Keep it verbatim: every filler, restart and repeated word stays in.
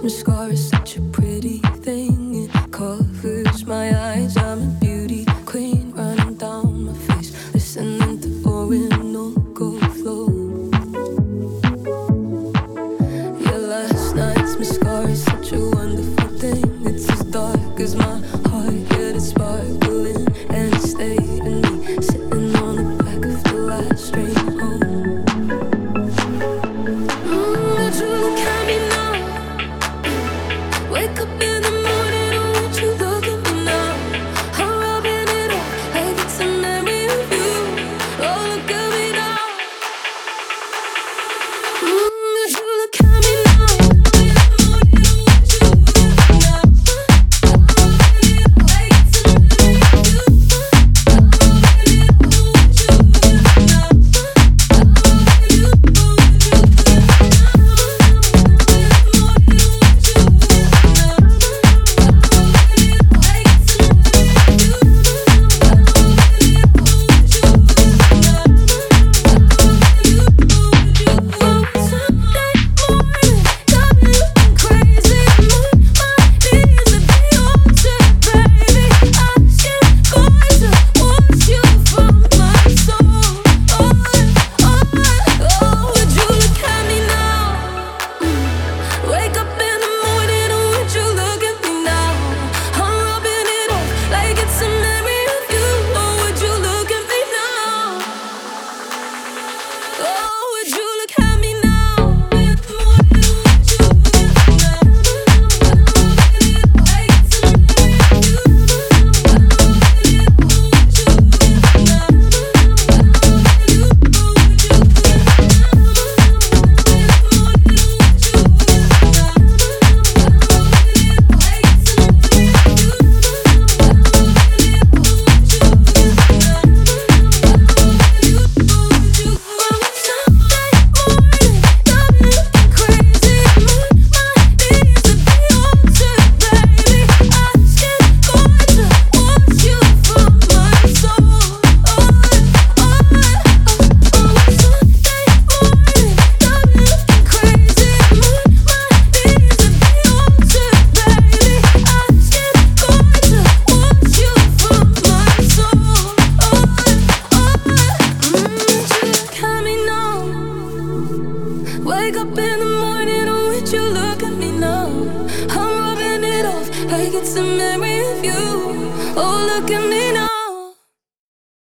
mascara is such a pretty thing. It covers my eyes. I'm a beauty queen running down my face, listening to Orinoco flow. Yeah, last night's mascara is such a wonderful thing. It's as dark as my heart, yet it's sparkling, and it stayed in me, sitting on the back of the last train home. Wake up in the morning, oh, won't you look at me now? I'm rubbing it off like it's a memory of you. Oh, look at me now. Mm, would you look at me now? Wake up in the morning, oh, would you look at me now? I'm rubbing it off like it's a memory of you. Oh, look at me.